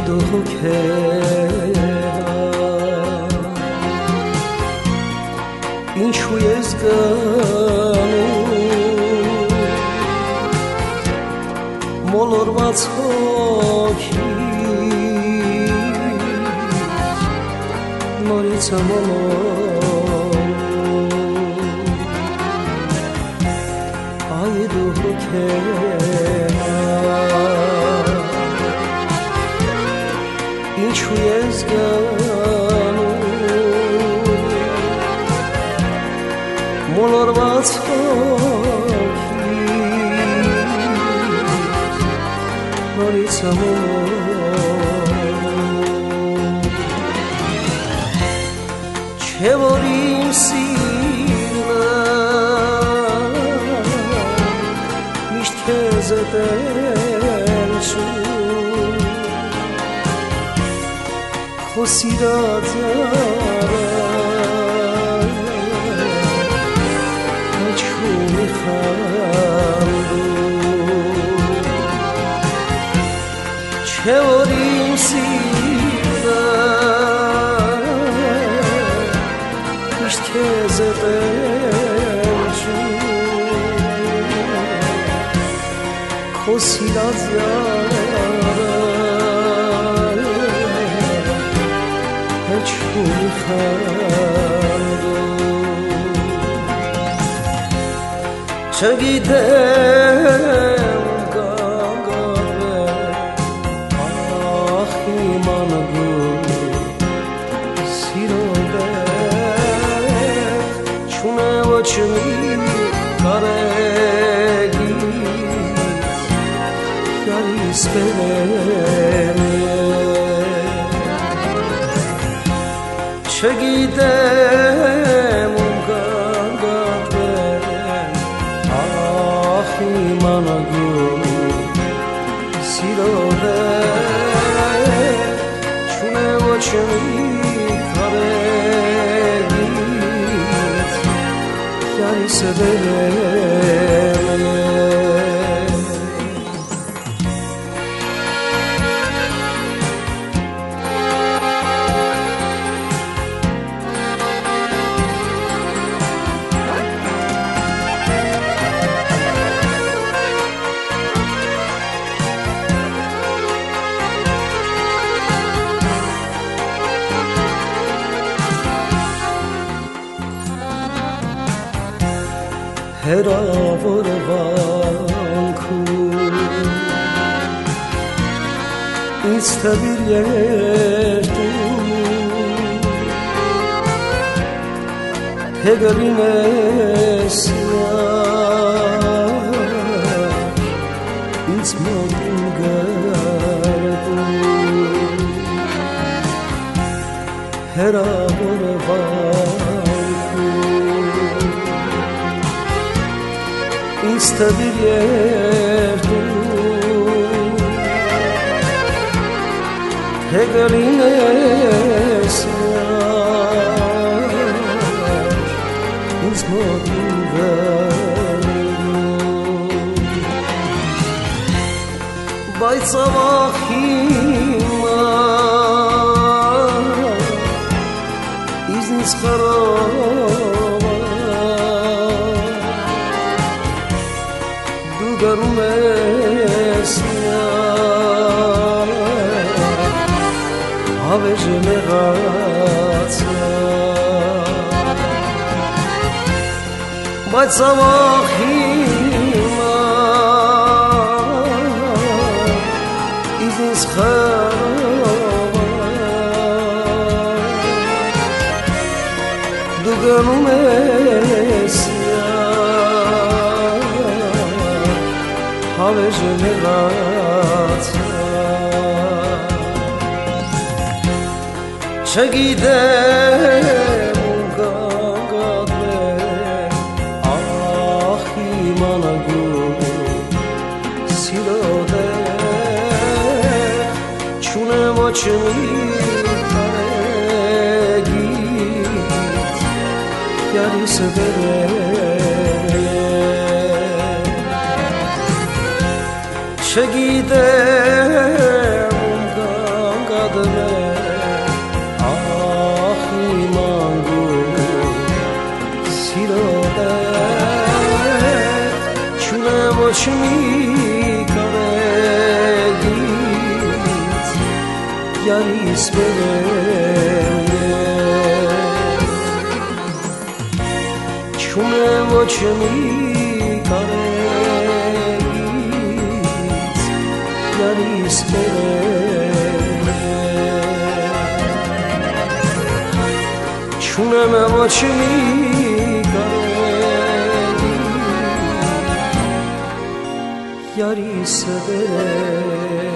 ինչու ես գանում մոլորված հոգի նորից այ դու ինչու ես գանում մոլորված հոգի նորից չէ որ իմ սիրտը միշտ քեզ է տենչում քո սիրած Չէ որ իմ սիրտը միշտ քեզ է տենչում քո սիրած հեչում չգիտեմ Չունի կարեգից գալիս բերեմ չգիտեմ ում կանգատվեմ ախ իմանագում սիրո դեր չունեմ ոչնի կարեգից Yaris ederim հրավորվանքում ինձ թվիր երդում հեգրինես ինձ մոտին գարդում ինձ թվիր երդում թե գլինես ինձ մոտին գարդում բայց ավաղ հիմա ինձ խարով Գարում ես հավեժը մեղացա բայց ավաղ հիմա ինձ խարով դու գարում ես հավեժը մեղացա չգիտեմ ում կանգատվեմ ախ իմանագում սիրո դեր չունեմ ոչնի կարեգից յարիս դեր չգիտեմ ում karagit yaris beremne Çune voçmi karagit yaris beremne Çune voçmi yari severe